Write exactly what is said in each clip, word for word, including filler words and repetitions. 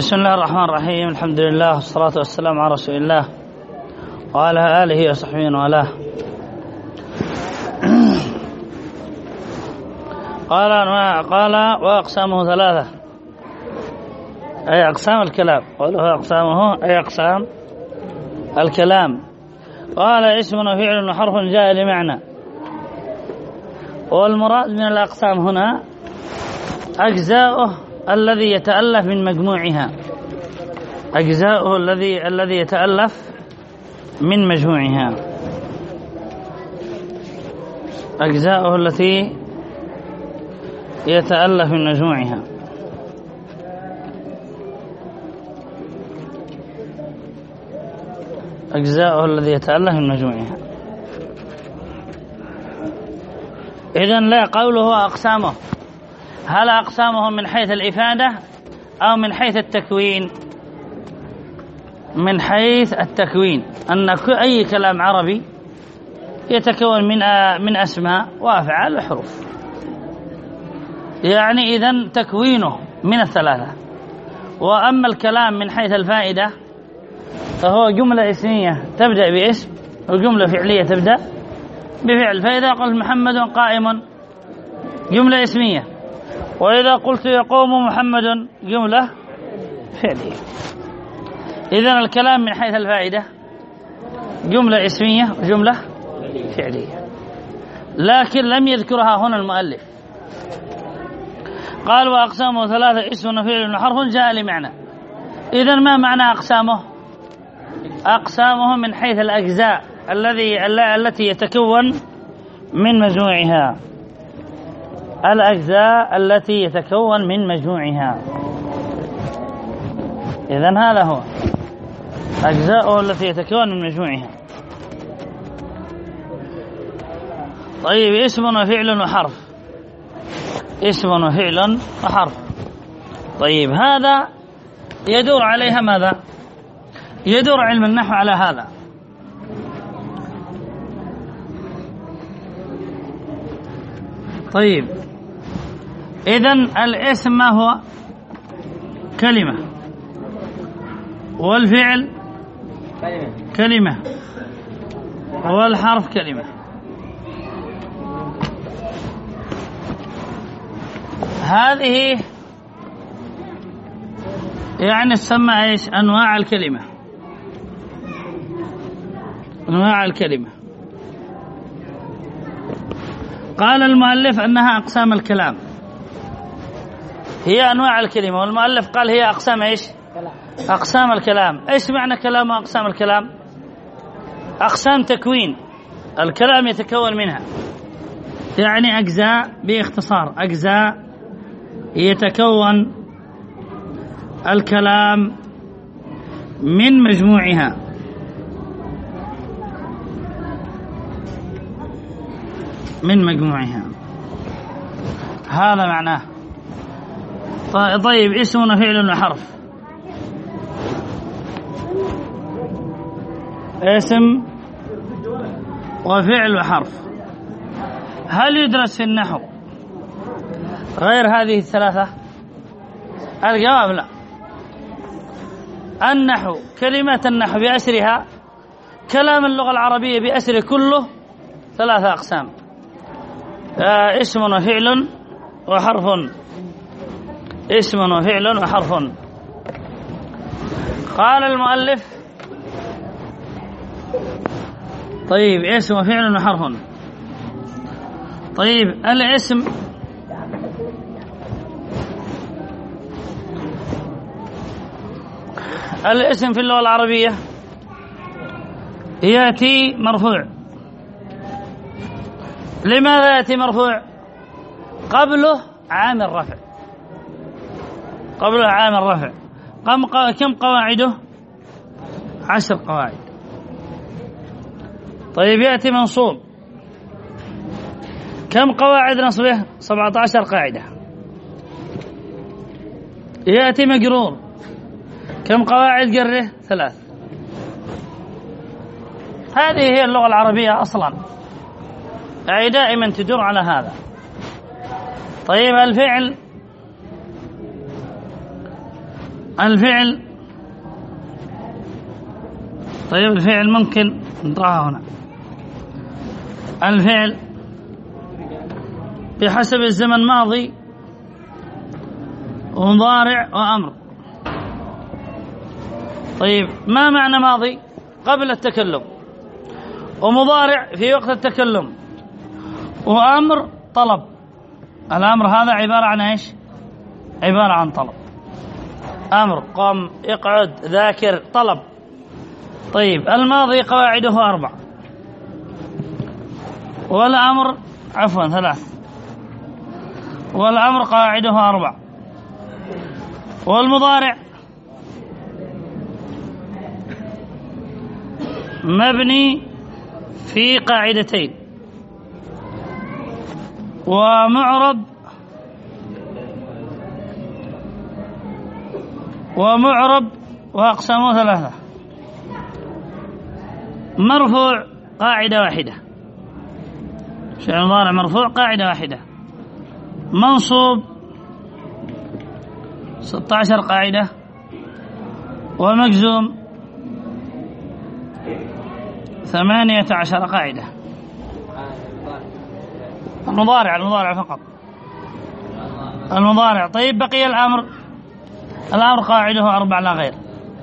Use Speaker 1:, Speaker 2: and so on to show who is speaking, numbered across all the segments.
Speaker 1: بسم الله الرحمن الرحيم. الحمد لله والصلاة والسلام على رسول الله وعلى آله وصحبه وله. قال قال وأقسامه ثلاثة، أي أقسام الكلام. قوله أقسامه أي أقسام الكلام. قال اسم وفعل وحرف جاء لمعنى. والمراد من الأقسام هنا أجزاؤه الذي يتألف من مجموعها، أجزاؤه الذي الذي يتألف من مجموعها، أجزاؤه التي يتألف من مجموعها. أجزاؤه الذي يتألف من مجموعها. إذن لا قوله أقسامه، هل أقسامه من حيث الإفادة أو من حيث التكوين؟ من حيث التكوين، أن أي كلام عربي يتكون من من أسماء وأفعال وحروف، يعني إذن تكوينه من الثلاثة. وأما الكلام من حيث الفائدة فهو جملة اسمية تبدأ باسم، وجملة فعلية تبدأ بفعل. فإذا قلت محمد قائم جملة اسمية، وإذا قلت يقوم محمد جملة فعلية. إذن الكلام من حيث الفائدة جملة اسمية وجملة فعلية، لكن لم يذكرها هنا المؤلف. قال وأقسامه ثلاثة، اسم وفعل وحرف جاء لمعنى. إذن ما معنى أقسامه؟ أقسامه من حيث الأجزاء الذي التي يتكون من مجموعها، الأجزاء التي يتكون من مجموعها. إذن هذا هو أجزاؤه التي يتكون من مجموعها. طيب اسم وفعل وحرف، اسم وفعل وحرف. طيب هذا يدور عليها ماذا؟ يدور علم النحو على هذا. طيب إذن الاسم ما هو؟ كلمة، والفعل كلمة، والحرف كلمة. هذه يعني تسمى ايش؟ انواع الكلمة، انواع الكلمة. قال المؤلف انها اقسام الكلام، هي انواع الكلمة، والمؤلف قال هي اقسام ايش؟ اقسام الكلام. ايش معنى كلام واقسام الكلام؟ اقسام تكوين الكلام يتكون منها، يعني اجزاء، باختصار اجزاء يتكون الكلام من مجموعها. من مجموعها، هذا معناه. طيب اسم وفعل وحرف. اسم وفعل وحرف هل يدرس في النحو غير هذه الثلاثة؟ الجواب لا. النحو، كلمات النحو بأسرها، كلام اللغة العربية بأسره كله ثلاثة أقسام، آه اسم وفعل وحرف. اسم وفعل وحرف. قال المؤلف طيب اسم وفعل وحرف. طيب الاسم الاسم في اللغة العربية يأتي مرفوع. لماذا يأتي مرفوع؟ قبله عامل رفع، قبله عامل رفع. كم قواعده؟ عشر قواعد. طيب يأتي منصوب، كم قواعد نصبه؟ سبعة عشر قاعدة. يأتي مجرور، كم قواعد جره؟ ثلاث. هذه هي اللغة العربية أصلا، أي دائما تدور على هذا. طيب الفعل الفعل. طيب الفعل ممكن نطرحه هنا. الفعل بحسب الزمن ماضي ومضارع وأمر. طيب ما معنى ماضي؟ قبل التكلم، ومضارع في وقت التكلم، وأمر طلب. الأمر هذا عبارة عن إيش؟ عبارة عن طلب. أمر قم، اقعد، ذاكر، طلب. طيب الماضي قواعده أربع، والأمر عفوا ثلاث، والأمر قواعده أربع، والمضارع مبني في قاعدتين، ومعرب ومعرب وأقسامه ثلاثة. مرفوع قاعدة واحدة، فعل مضارع مرفوع قاعدة واحدة. منصوب ستة عشر قاعدة، ومجزوم ثمانية عشر قاعدة. المضارع المضارع فقط المضارع. طيب بقي الأمر. الأمر قاعده أربع لا غير.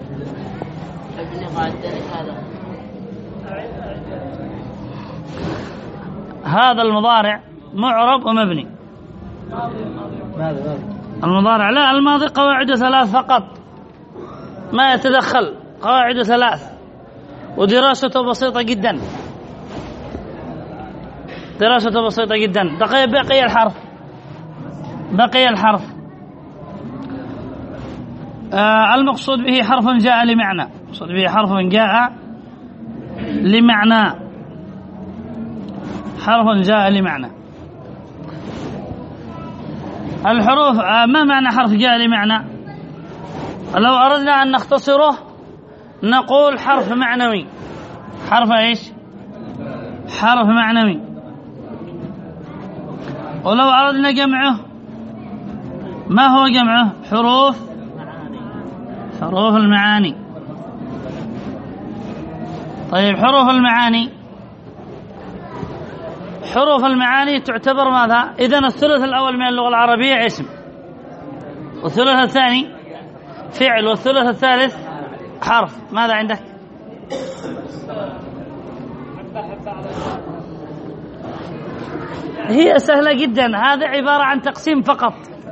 Speaker 1: هذا المضارع معرب ومبني. المضارع لا، الماضي قواعده ثلاث فقط، ما يتدخل، قواعده ثلاث، ودراسته بسيطة جدا، دراسته بسيطة جدا. بقي بقي الحرف بقي الحرف آه المقصود به حرف جاء لمعنى، المقصود به حرف جاء لمعنى، حرف جاء لمعنى. الحروف آه ما معنى حرف جاء لمعنى؟ لو أردنا أن نختصره نقول حرف معنوي. حرف إيش؟ حرف معنوي. ولو أردنا جمعه ما هو جمعه؟ حروف حروف المعاني. طيب حروف المعاني حروف المعاني تعتبر ماذا؟ إذن الثلث الأول من اللغة العربية اسم، والثلث الثاني فعل، والثلث الثالث حرف. ماذا عندك؟ هي سهلة جدا، هذا عبارة عن تقسيم فقط.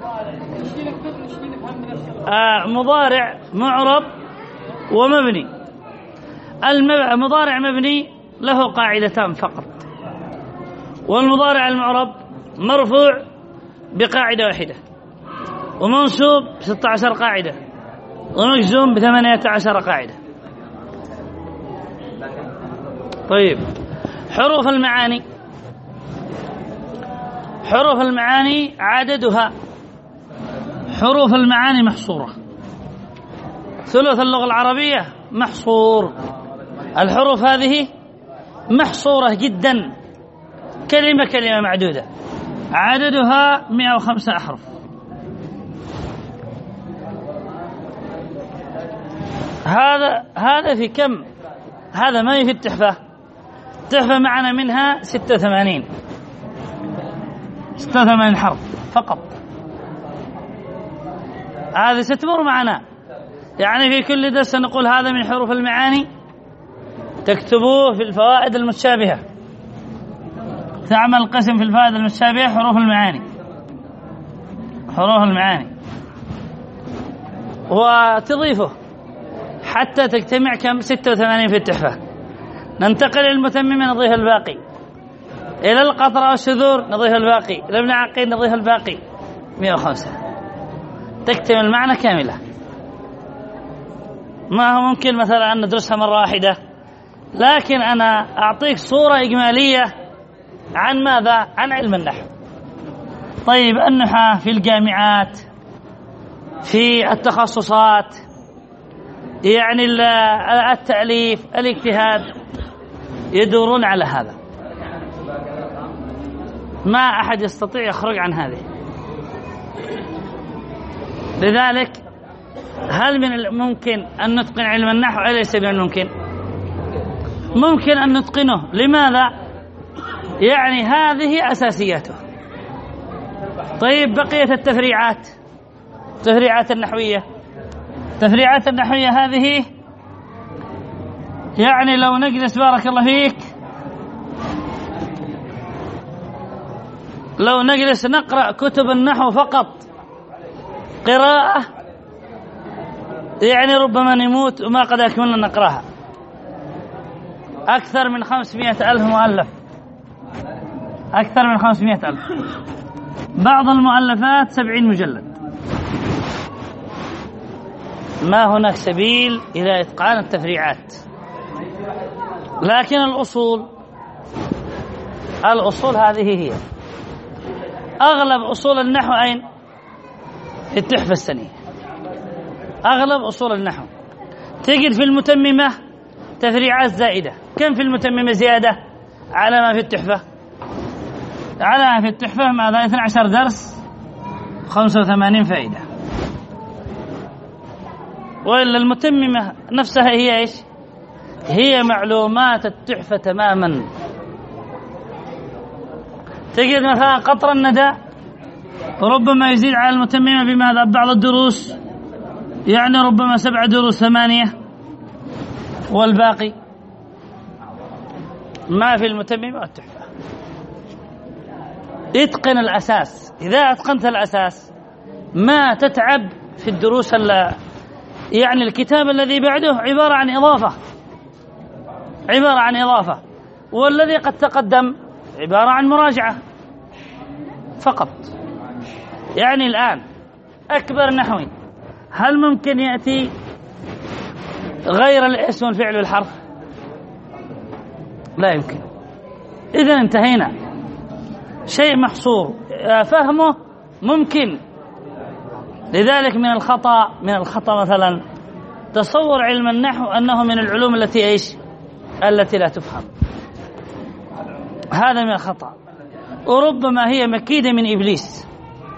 Speaker 1: آه مضارع معرب ومبني. المضارع مبني له قاعدتان فقط، والمضارع المعرب مرفوع بقاعدة واحدة، ومنصوب بستة عشر قاعدة، ومجزوم بثمانية عشر قاعدة. طيب حروف المعاني حروف المعاني عددها، حروف المعاني محصورة. ثلث اللغة العربية محصور، الحروف هذه محصورة جدا، كلمة كلمة معدودة، عددها مئة وخمسة أحرف. هذا هذا في كم؟ هذا ما في التحفة. التحفة معنا منها ستة وثمانين ستة وثمانين حرف فقط. هذا ستمر معنا، يعني في كل درس نقول هذا من حروف المعاني، تكتبوه في الفوائد المتشابهة، تعمل القسم في الفوائد المتشابهة حروف المعاني، حروف المعاني، وتضيفه حتى تجتمع كم؟ ستة وثمانين في التحفة. ننتقل للمتممة نضيف الباقي، إلى القطرة والشذور نضيف الباقي، إلى ابن عقيل نضيف الباقي، مئة وخمسة، تكتمل المعنى كاملة. ما هو ممكن مثلا أن ندرسها مرة واحدة، لكن أنا أعطيك صورة إجمالية عن ماذا؟ عن علم النحو. طيب النحاة في الجامعات، في التخصصات، يعني التأليف، الاجتهاد، يدورون على هذا، ما أحد يستطيع يخرج عن هذه. لذلك هل من الممكن أن نتقن علم النحو أو ليس من الممكن؟ ممكن أن نتقنه. لماذا؟ يعني هذه أساسياته. طيب بقية التفريعات، التفريعات النحوية، التفريعات النحوية هذه يعني لو نجلس بارك الله فيك، لو نجلس نقرأ كتب النحو فقط قراءة يعني ربما نموت وما قد أكملنا نقرأها. أكثر من خمسمائة ألف مؤلف، أكثر من خمسمائة ألف، بعض المؤلفات سبعين مجلد. ما هناك سبيل إلى إتقان التفريعات. لكن الأصول، الأصول هذه هي أغلب أصول النحو. أين؟ في التحفة السنية. أغلب أصول النحو تجد في المتممة تفريعات زائدة. كم في المتممة زيادة على ما في التحفة؟ على ما في التحفة ماذا؟ اثني عشر درس، خمسة وثمانين فائدة. وإلا المتممة نفسها هي إيش؟ هي معلومات التحفة تماما. تجد مثلا قطر الندى ربما يزيد على المتممة بماذا؟ بعض الدروس، يعني ربما سبع دروس ثمانية، والباقي ما في المتممة والتحفة. اتقن الأساس. إذا أتقنت الأساس ما تتعب في الدروس. يعني الكتاب الذي بعده عبارة عن إضافة، عبارة عن إضافة، والذي قد تقدم عبارة عن مراجعة فقط. يعني الآن أكبر نحوي هل ممكن يأتي غير الاسم والفعل والحرف؟ لا يمكن. إذا انتهينا. شيء محصور فهمه ممكن. لذلك من الخطأ، من الخطأ مثلا تصور علم النحو أنه من العلوم التي إيش؟ التي لا تفهم. هذا من الخطأ. وربما هي مكيدة من إبليس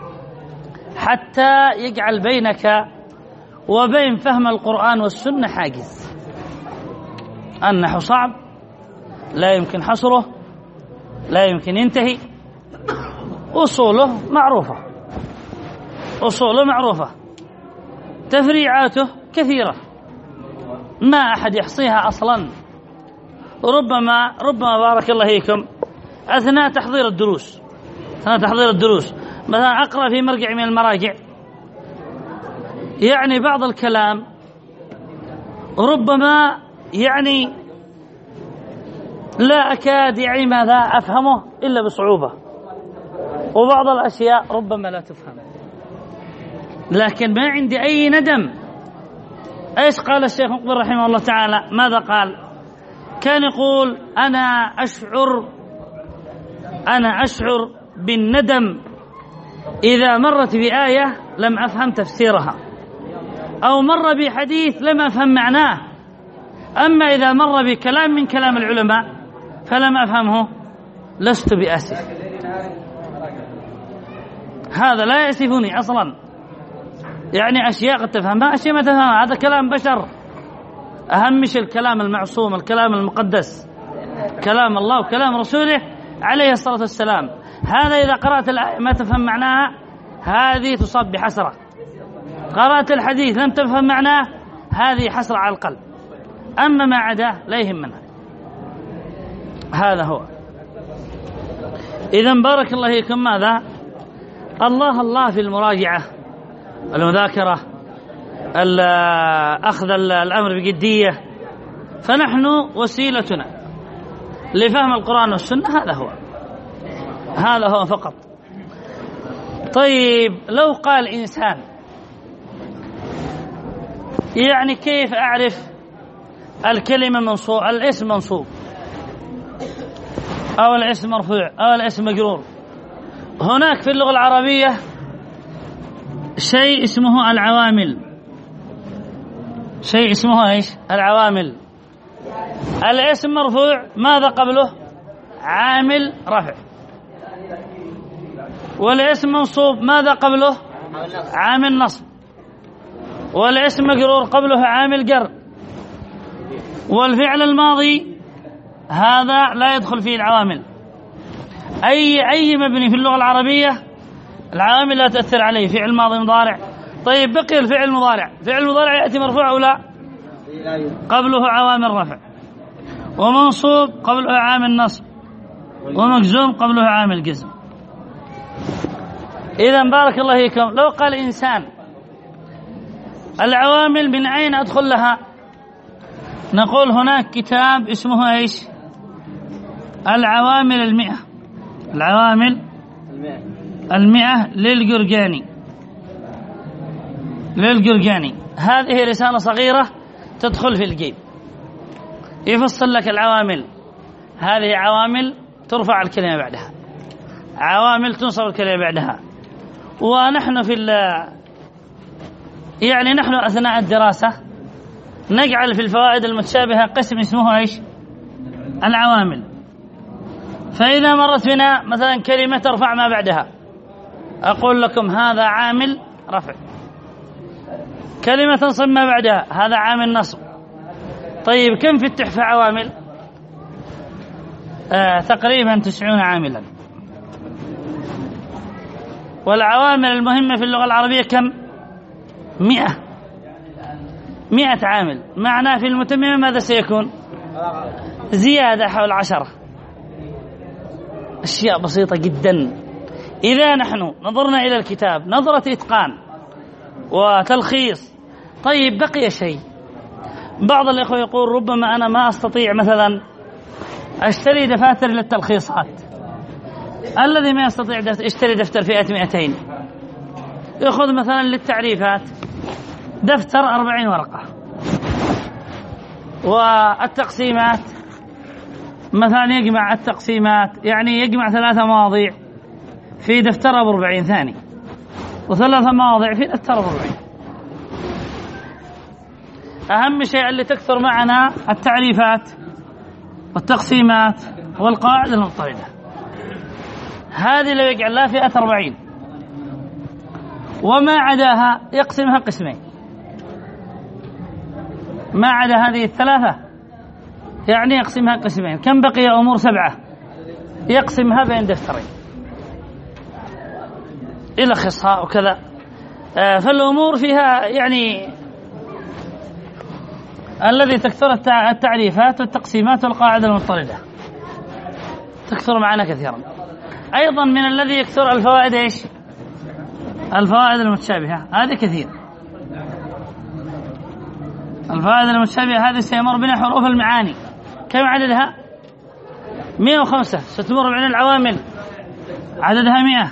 Speaker 1: حتى يجعل بينك وبين فهم القرآن والسنة حاجز. النحو صعب، لا يمكن حصره، لا يمكن ينتهي. أصوله معروفة، أصوله معروفة، تفريعاته كثيرة ما أحد يحصيها أصلا. ربما ربما بارك الله فيكم أثناء تحضير الدروس، أثناء تحضير الدروس مثلا أقرأ في مرجع من المراجع، يعني بعض الكلام ربما يعني لا أكاد يعني ماذا أفهمه إلا بصعوبة، وبعض الأشياء ربما لا تفهم. لكن ما عندي أي ندم. إيش قال الشيخ مقبل رحمه الله تعالى؟ ماذا قال؟ كان يقول أنا أشعر أنا أشعر بالندم إذا مرت بآية لم أفهم تفسيرها، أو مر بحديث لم أفهم معناه. أما إذا مر بكلام من كلام العلماء فلم أفهمه لست بآسف. هذا لا يأسفني أصلا. يعني أشياء قد تفهمها، أشياء ما تفهمها. هذا كلام بشر. أهم شيء الكلام المعصوم، الكلام المقدس، كلام الله وكلام رسوله عليه الصلاة والسلام. هذا إذا قرأت الآية ما تفهم معناها هذه تصاب بحسرة. قرأت الحديث لم تفهم معناه هذه حسرة على القلب. أما ما عداه لا يهمنا. هذا هو. إذن بارك الله فيكم ماذا؟ الله الله في المراجعة، المذاكرة، أخذ الأمر بجدية. فنحن وسيلتنا لفهم القرآن والسنة هذا هو، هذا هو فقط. طيب لو قال إنسان يعني كيف أعرف الكلمة منصوب، الاسم منصوب أو الاسم مرفوع أو الاسم مجرور؟ هناك في اللغة العربية شيء اسمه العوامل، شيء اسمه ايش؟ العوامل. الاسم مرفوع ماذا قبله؟ عامل رفع. والاسم منصوب ماذا قبله؟ عامل نصب. والاسم مجرور قبله عامل جر، والفعل الماضي هذا لا يدخل فيه العوامل. أي أي مبني في اللغة العربية العوامل لا تأثر عليه، فعل ماضي مضارع. طيب بقي الفعل المضارع، فعل المضارع يأتي مرفوع أو لا؟ قبله عوامل رفع، ومنصوب قبله عامل نصب، ومجزوم قبله عامل جزم. إذن بارك الله فيكم، لو قال إنسان العوامل من أين أدخل لها؟ نقول هناك كتاب اسمه إيش؟ العوامل المئة، العوامل المئة للجرجاني للجرجاني هذه رسالة صغيرة تدخل في الجيب، يفصل لك العوامل. هذه عوامل ترفع الكلمة بعدها، عوامل تنصب الكلمة بعدها. ونحن في يعني نحن أثناء الدراسة نجعل في الفوائد المتشابهة قسم اسمه إيش؟ العوامل. فإذا مرت بنا مثلا كلمة ترفع ما بعدها، أقول لكم هذا عامل رفع. كلمة تنصب ما بعدها، هذا عامل نصب. طيب كم في التحفة عوامل؟ آه تقريبا تسعون عاملا. والعوامل المهمة في اللغة العربية كم؟ مئة مئة عامل. معناه في المتممة ماذا سيكون؟ زيادة حول عشرة. أشياء بسيطة جدا. إذا نحن نظرنا إلى الكتاب نظرة إتقان وتلخيص. طيب بقي شيء، بعض الإخوة يقول ربما أنا ما أستطيع مثلا أشتري دفاتر للتلخيصات. الذي ما يستطيع يشتري دفتر فئة مئتين، يأخذ مثلا للتعريفات دفتر أربعين ورقة، والتقسيمات مثلا يجمع التقسيمات، يعني يجمع ثلاثة مواضيع في دفتر أبو أربعين ثاني، وثلاثة مواضيع في دفتر أبو أربعين. أهم شيء اللي تكثر معنا التعريفات والتقسيمات والقواعد المضطردة. هذه لو يجعل لها فئة أربعين، وما عداها يقسمها قسمين. ما عدا هذه الثلاثة يعني يقسمها قسمين. كم بقي؟ أمور سبعة، يقسمها بين دفترين يلخصها وكذا. آه فالأمور فيها يعني الذي تكثر التعريفات والتقسيمات والقواعد المضطردة تكثر معنا كثيرا. أيضا من الذي يكثر الفوائد إيش؟ الفوائد المتشابهة، هذه كثير. الفوائد المتشابهة هذه سيمر بنا حروف المعاني. كم عددها؟ مئة وخمسة. ستمر بنا العوامل عددها مئة.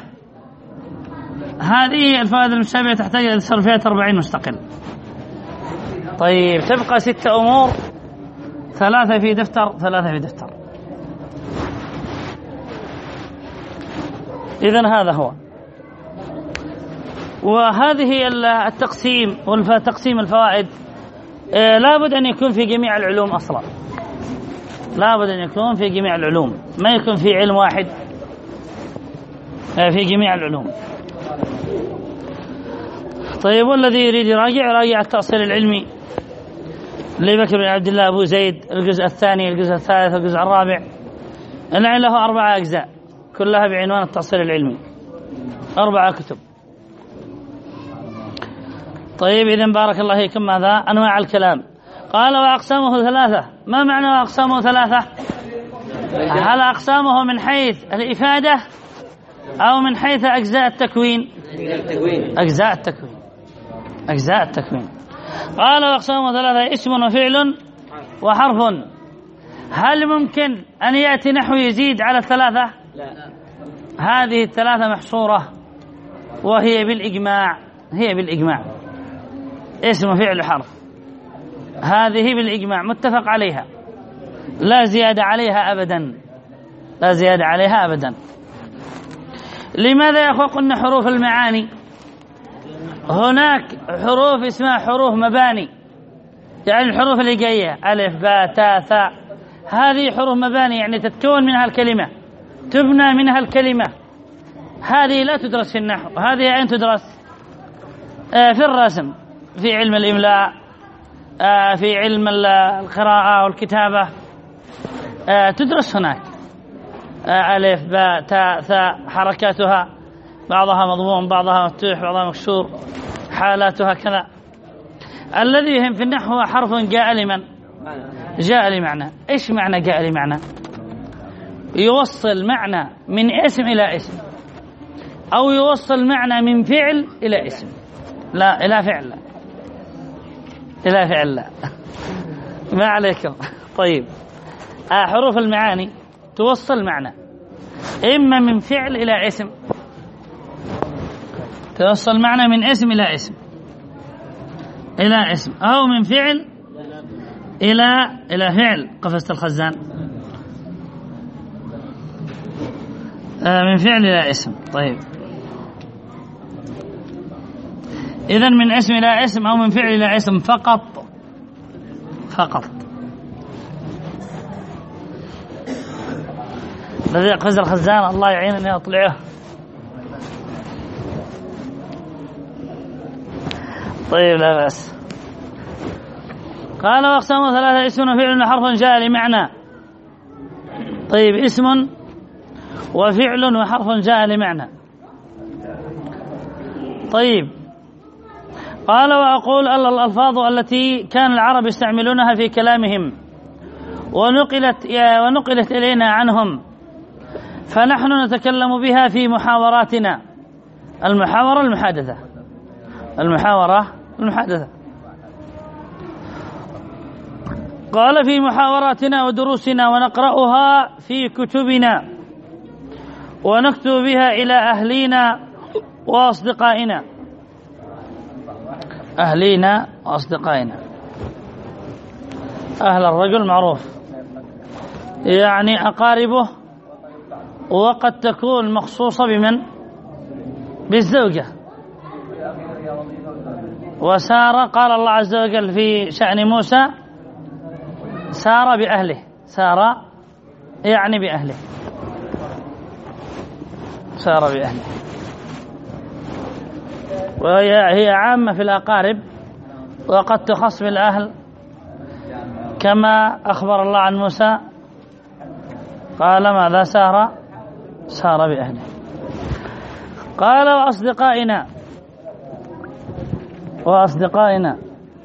Speaker 1: هذه الفوائد المتشابهة تحتاج إلى صرفيات أربعين مستقل. طيب تبقى ستة أمور، ثلاثة في دفتر ثلاثة في دفتر. إذن هذا هو. وهذه التقسيم والتقسيم الفوائد لابد أن يكون في جميع العلوم أصلا، لابد أن يكون في جميع العلوم، ما يكون في علم واحد، في جميع العلوم. طيب والذي يريد يراجع يراجع التأصيل العلمي لبكر بن عبد الله أبو زيد، الجزء الثاني الجزء الثالث الجزء الرابع، اللي له أربعة أجزاء كلها بعنوان التأصيل العلمي، أربعة كتب. طيب إذن بارك الله فيكم. ماذا؟ أنواع الكلام. قال وأقسامه ثلاثة. ما معنى وأقسامه ثلاثة؟ هل أقسامه من حيث الإفادة أو من حيث أجزاء التكوين؟ أجزاء التكوين، أجزاء التكوين. قال وأقسامه ثلاثة: اسم وفعل وحرف. هل ممكن أن يأتي نحو يزيد على الثلاثة؟ لا. هذه الثلاثة محصورة، وهي بالإجماع، هي بالإجماع اسم وفعل وحرف، هذه بالإجماع متفق عليها، لا زيادة عليها أبدا، لا زيادة عليها أبدا. لماذا يا أخوة قلنا حروف المعاني؟ هناك حروف اسمها حروف مباني، يعني الحروف اللي جاية ألف باء تاء ثاء، هذه حروف مباني يعني تتكون منها الكلمة، تبنى منها الكلمة. هذه لا تدرس في النحو، هذه أين تدرس؟ آه في الرسم. في علم الإملاء، في علم القراءة والكتابة، تدرس هناك. ألف باء تاء ثاء، حركاتها بعضها مضموم بعضها مفتوح بعضها مكسور، حالاتها كذا. الذي يهم في النحو هو حرف جاء لمن؟ جاء لمعنى. إيش معنى جاء لمعنى؟ يوصل معنى من اسم إلى اسم، أو يوصل معنى من فعل إلى اسم. لا إلى فعل، لا إلى فعل، لا ما عليكم. طيب، آه حروف المعاني توصل معنى إما من فعل إلى اسم، توصل معنى من اسم إلى اسم إلى اسم، أو من فعل إلى إلى فعل. قفزت الخزان. آه من فعل إلى اسم. طيب، إذن من اسم إلى اسم أو من فعل إلى اسم فقط فقط. الذي قفز الخزان الله يعينني أطلعه. طيب، لا بأس. قال وأقسام ثلاثة: اسم وفعل وحرف جاء لمعنى. طيب، اسم وفعل وحرف جاء لمعنى. طيب، قال وأقول الألفاظ التي كان العرب يستعملونها في كلامهم ونقلت ونقلت إلينا عنهم، فنحن نتكلم بها في محاوراتنا. المحاورة المحادثة، المحاورة المحادثة. قال في محاوراتنا ودروسنا، ونقرأها في كتبنا، ونكتب بها إلى أهلينا وأصدقائنا. أهلينا وأصدقائنا، أهل الرجل معروف يعني أقاربه، وقد تكون مخصوصة بمن؟ بالزوجة. وسار قال الله عز وجل في شأن موسى: سار بأهله. سار يعني بأهله، سار بأهله. وهي هي عامة في الأقارب، وقد تخص بالأهل، كما أخبر الله عن موسى قال ماذا؟ سار سار بأهله. قال وأصدقائنا، وأصدقائنا.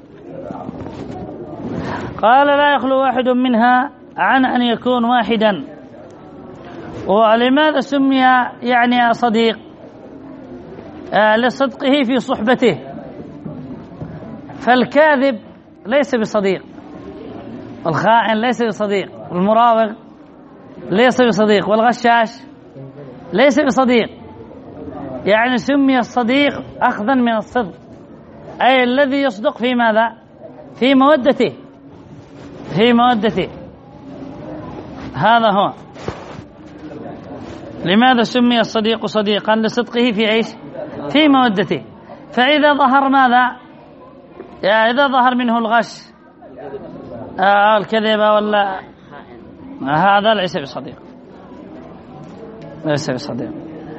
Speaker 1: قال لا يخلو واحد منها عن أن يكون واحدا. ولماذا سمي يعني صديق؟ آه لصدقه في صحبته. فالكاذب ليس بصديق، والخائن ليس بصديق، والمراوغ ليس بصديق، والغشاش ليس بصديق. يعني سمي الصديق أخذا من الصدق، أي الذي يصدق في ماذا؟ في مودته، في مودته. هذا هو. لماذا سمي الصديق صديقا؟ لصدقه في ايش؟ في مودته. فإذا ظهر ماذا؟ يعني إذا ظهر منه الغش آه الكذبة ولا هذا ليس بصديق، ليس بصديق.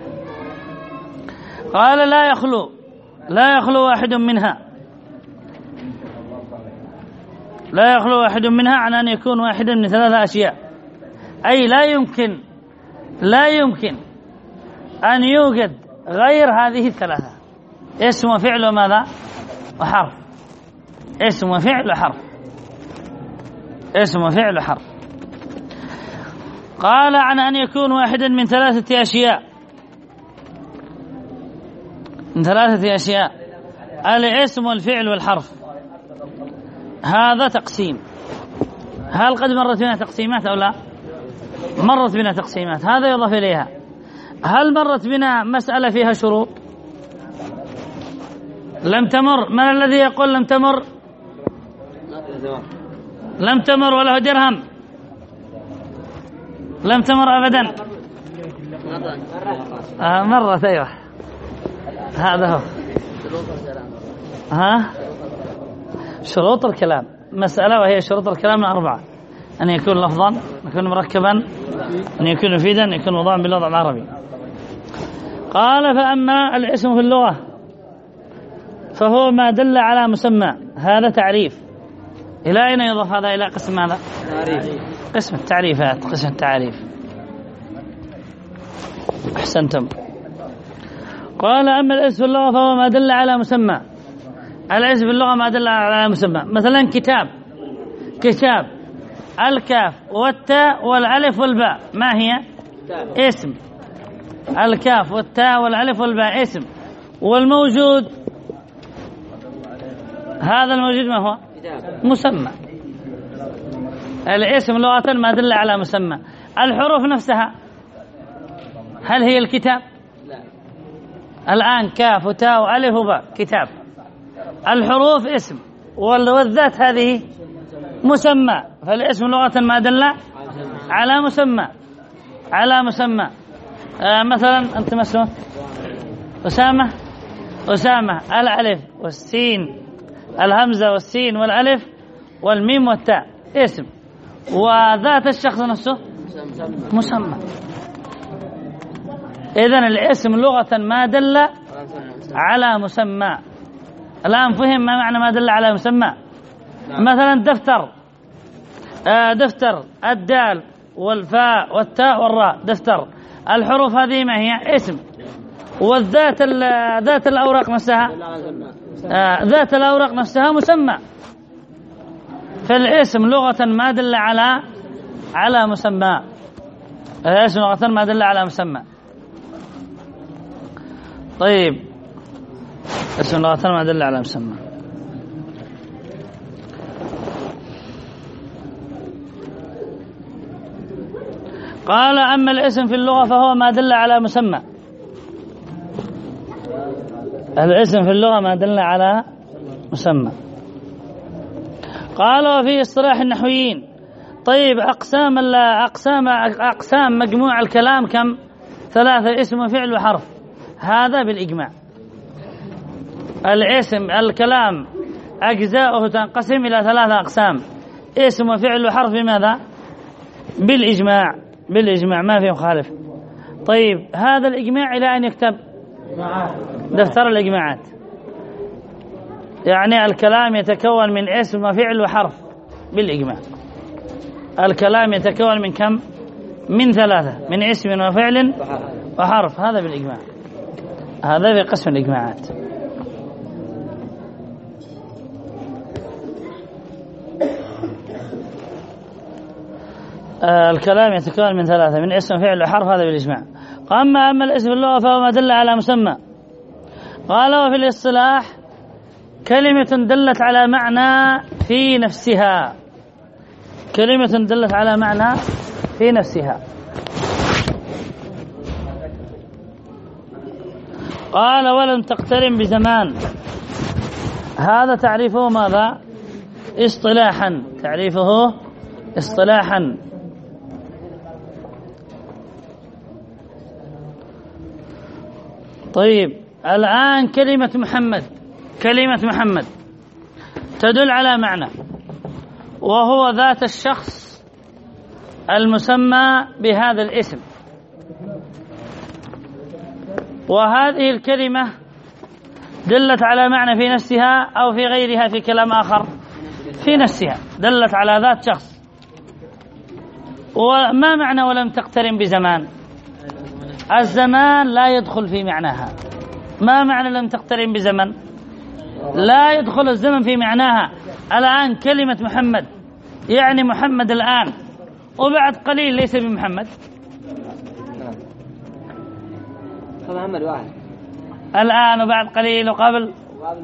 Speaker 1: قال لا يخلو لا يخلو واحد منها، لا يخلو واحد منها عن أن يكون واحدا من ثلاثة أشياء. أي لا يمكن لا يمكن أن يوجد غير هذه الثلاثة: اسم وفعل وماذا؟ وحرف. اسم وفعل وحرف، اسم وفعل وحرف. قال عن أن يكون واحدا من ثلاثة أشياء، من ثلاثة أشياء: الاسم والفعل والحرف. هذا تقسيم. هل قد مرت بنا تقسيمات أو لا؟ مرت بنا تقسيمات، هذا يضاف إليها. هل مرت بنا مسألة فيها شروط؟ لم تمر. من الذي يقول لم تمر؟ لم تمر وله درهم، لم تمر أبدا. آه مرت. أيوة، هذا هو. ها شروط الكلام مسألة، وهي شروط الكلام من أربعة: أن يكون لفظا، أن يكون مركبا، أن يكون مفيدا، أن يكون وضعا بالوضع العربي. قال فأما الاسم في اللغة فهو ما دل على مسمى. هذا تعريف. إلى أين يضاف هذا؟ إلى قسم ماذا؟ قسم التعريفات، قسم التعريف. أحسنتم. قال أما الاسم في اللغة فهو ما دل على مسمى. الاسم في اللغة ما دل على مسمى. مثلا كتاب، كتاب الكاف والتاء والألف والباء ما هي؟ اسم. الكاف والتاء والألف والباء اسم. والموجود هذا الموجود ما هو؟ مسمى. الاسم لغة ما دل على مسمى. الحروف نفسها هل هي الكتاب؟ الآن كاف وتاء وألف وباء كتاب. الحروف اسم والذات هذه مسمى. فالاسم لغة ما دل على مسمى، على مسمى. آه مثلا أنت ما اسمك؟ أسامة. أسامة الألف والسين، الهمزة والسين والألف والميم والتاء اسم، وذات الشخص نفسه مسمى. إذن الاسم لغة ما دل على مسمى. الآن فهم ما معنى ما دل على مسمى. مثلا دفتر، آه دفتر الدال والفاء والتاء والراء دفتر. الحروف هذه ما هي؟ اسم. والذات ذات الأوراق نفسها آه ذات الأوراق نفسها مسمى. فالاسم لغة ما دل على على مسمى. الاسم لغة ما دل على مسمى. طيب اسم لغة ما دل على مسمى. قال أما الاسم في اللغة فهو ما دل على مسمى. الاسم في اللغة ما دل على مسمى. قال وفي اصطلاح النحويين. طيب أقسام أقسام أقسام مجموع الكلام كم؟ ثلاثة: اسم وفعل وحرف. هذا بالإجماع. الاسم الكلام أجزاؤه تنقسم إلى ثلاثة أقسام: اسم وفعل وحرف. بماذا؟ بالإجماع. بالإجماع ما في مخالف. طيب هذا الإجماع إلى أن يكتب دفتر الإجماعات. يعني الكلام يتكون من اسم وفعل وحرف بالإجماع. الكلام يتكون من كم؟ من ثلاثة: من اسم وفعل وحرف. هذا بالإجماع. هذا في قسم الإجماعات. آه الكلام يتكون من ثلاثة: من اسم وفعل وحرف. هذا بالإجماع. أما أما الاسم في اللغة فهو ما دل على مسمى. قال وفي الاصطلاح كلمة دلت على معنى في نفسها. كلمة دلت على معنى في نفسها. قال ولم تقترن بزمان. هذا تعريفه ماذا؟ اصطلاحا. تعريفه اصطلاحا. طيب الآن كلمة محمد، كلمة محمد تدل على معنى، وهو ذات الشخص المسمى بهذا الاسم. وهذه الكلمة دلت على معنى في نفسها أو في غيرها في كلام آخر؟ في نفسها، دلت على ذات شخص. وما معنى ولم تقترن بزمان؟ الزمان لا يدخل في معناها. ما معنى لم تقترن بزمن؟ لا يدخل الزمن في معناها. الآن كلمة محمد يعني محمد الآن، وبعد قليل ليس بمحمد.
Speaker 2: محمد واحد
Speaker 1: الآن وبعد قليل وقبل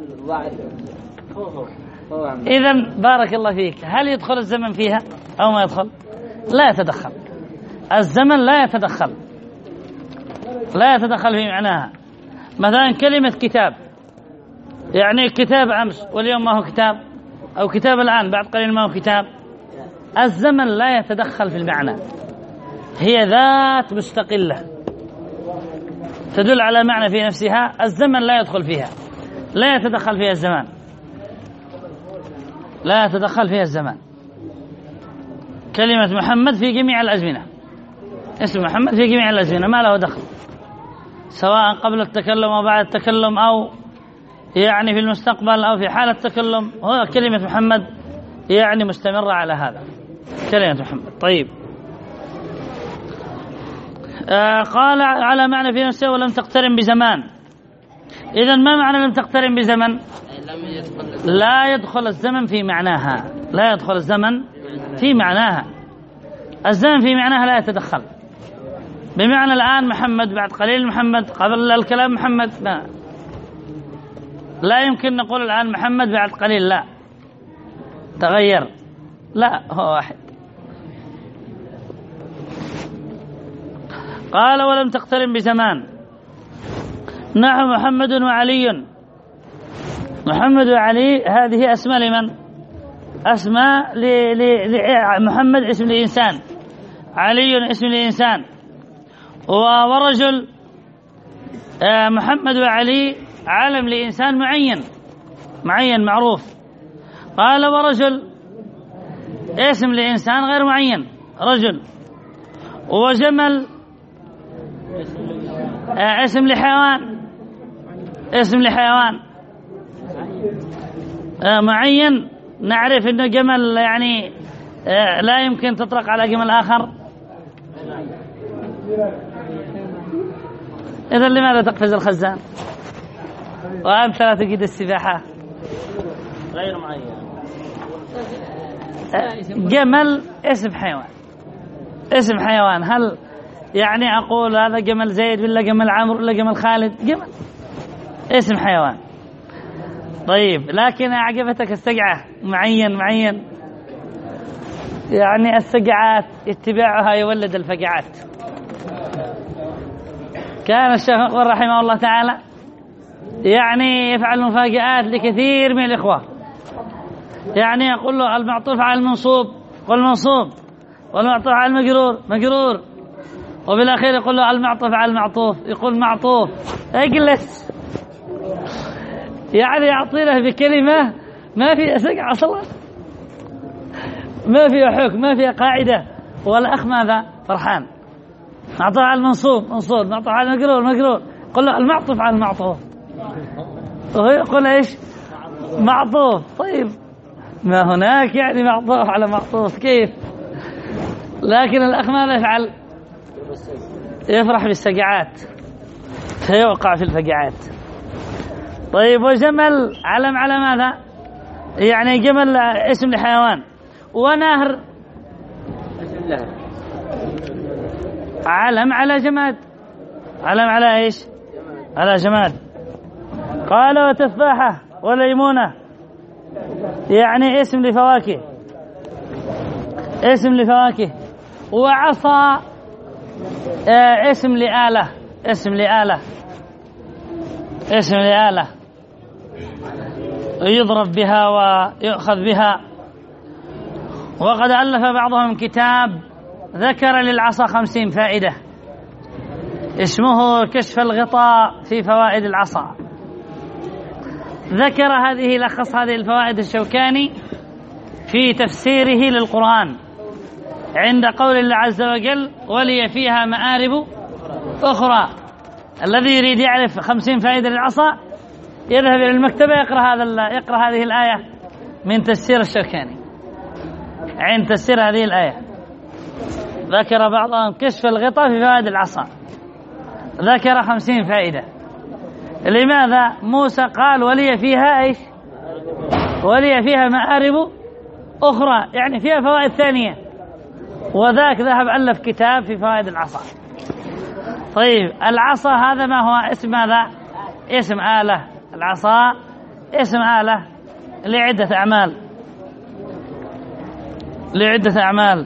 Speaker 1: إذن بارك الله فيك، هل يدخل الزمن فيها أو ما يدخل؟ لا يتدخل. الزمن لا يتدخل، لا يتدخل في معناها. مثلا كلمة كتاب يعني كتاب أمس واليوم ما هو كتاب، أو كتاب الآن بعد قليل ما هو كتاب. الزمن لا يتدخل في المعنى، هي ذات مستقلة تدل على معنى في نفسها. الزمن لا يدخل فيها، لا يتدخل فيها الزمان، لا يتدخل فيها الزمان. كلمة محمد في جميع الأزمنة، اسم محمد في جميع الأزمنة، ما له دخل، سواء قبل التكلم أو بعد التكلم أو يعني في المستقبل أو في حالة تكلم، هو كلمة محمد يعني مستمرة على هذا، كلمة محمد. طيب آه قال على معنى في نفسه ولم تقترن بزمان. إذن ما معنى لم تقترن بزمن؟ لا يدخل الزمن في معناها، لا يدخل الزمن في معناها، الزمن في معناها لا يتدخل. بمعنى الآن محمد، بعد قليل محمد، قبل الكلام محمد، لا لا يمكن نقول الآن محمد بعد قليل، لا تغير، لا هو واحد. قال ولم تقترن بزمان. نحو محمد وعلي. محمد وعلي هذه أسماء لمن؟ أسماء لمحمد اسم لإنسان، علي اسم لإنسان، ورجل. محمد وعلي علم لإنسان معين معين معروف. قال ورجل اسم لإنسان غير معين، رجل. وجمل اسم لحيوان، اسم لحيوان معين، نعرف انه جمل يعني لا يمكن تطلق على جمل آخر. إذن لماذا تقفز الخزان وأنت لا تجد السباحة؟ غير معين. جمل اسم حيوان، اسم حيوان. هل يعني أقول هذا جمل زيد ولا جمل عمرو ولا جمل خالد؟ جمل اسم حيوان. طيب لكن أعجبتك السجعة، معين معين، يعني السجعات اتباعها يولد الفجعات. كان الشيخ مقبل رحمه الله تعالى يعني يفعل مفاجآت لكثير من الإخوة، يعني يقول له المعطوف على المنصوب والمنصوب، والمعطوف على المجرور مجرور، وبالأخير يقول له المعطوف على المعطوف، يقول معطوف. اجلس، يعني يعطينا بكلمة ما في سجع أصلا، ما فيها حكم، ما فيها قاعدة. والأخ ماذا؟ فرحان. معطوف على المنصوب منصوب، معطوف على المجرور مجرور، قل له المعطوف على المعطوف، وهو يقول ايش؟ معطوف. طيب ما هناك يعني معطوف على معطوف، كيف؟ لكن الأخ ماذا يفعل؟ يفرح بالسجعات فيوقع في الفجعات. طيب وجمل علم على ماذا؟ يعني جمل اسم لحيوان، ونهر علم على جماد، علم على ايش؟ على جماد. قال وتفاحة وليمونة يعني اسم لفواكه، اسم لفواكه. وعصا آه اسم لآلة، اسم لآلة، اسم لآلة يضرب بها ويؤخذ بها. وقد ألف بعضهم كتاب ذكر للعصا خمسين فائدة، اسمه كشف الغطاء في فوائد العصا. ذكر هذه، لخص هذه الفوائد الشوكاني في تفسيره للقرآن عند قول الله عز وجل ولي فيها مآرب أخرى. الذي يريد يعرف خمسين فائدة للعصا يذهب إلى المكتبة يقرأ هذا يقرأ هذه الآية من تفسير الشوكاني. عند تفسير هذه الآية ذكر بعضهم كشف الغطاء في فوائد العصا، ذكر خمسين فائدة. لماذا؟ موسى قال ولي فيها ايش؟ ولي فيها مآرب أخرى، يعني فيها فوائد ثانية، وذاك ذهب ألف كتاب في فوائد العصا. طيب العصا هذا ما هو؟ اسم ماذا؟ اسم آلة. العصا اسم آلة لعدة أعمال، لعدة أعمال.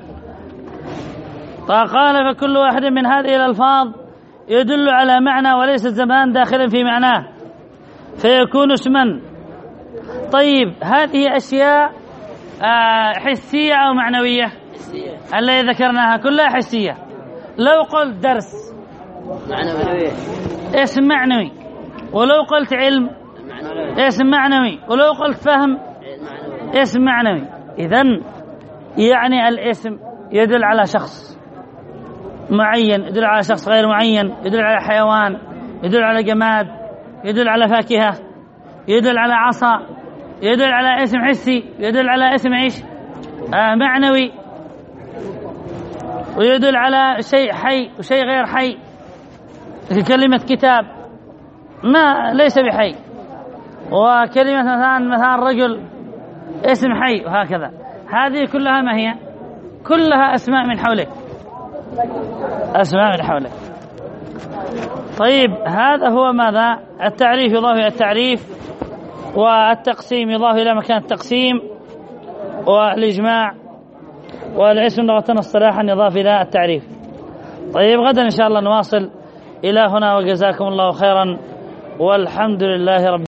Speaker 1: فقال فكل واحد من هذه الألفاظ يدل على معنى وليس الزمان داخلا في معناه فيكون اسما. طيب هذه أشياء حسية أو معنوية؟ التي ذكرناها كلها حسية. لو قلت درس
Speaker 2: معنوي
Speaker 1: اسم معنوي، ولو قلت علم اسم معنوي، ولو قلت فهم اسم معنوي. إذن يعني الاسم يدل على شخص معين، يدل على شخص غير معين، يدل على حيوان، يدل على جماد، يدل على فاكهة، يدل على عصا، يدل على اسم حسي، يدل على اسم ايش؟ آه معنوي، ويدل على شيء حي وشيء غير حي. كلمة كتاب ما ليس بحي، وكلمة مثلا مثلا رجل اسم حي، وهكذا. هذه كلها ما هي؟ كلها أسماء من حولك، أسماء من حولك. طيب هذا هو ماذا؟ التعريف يضاف إلى التعريف، والتقسيم يضاف إلى مكان التقسيم، والإجماع والاسم لغة اصطلاحا يضاف إلى التعريف. طيب غدا إن شاء الله نواصل إلى هنا، وجزاكم الله خيرا، والحمد لله رب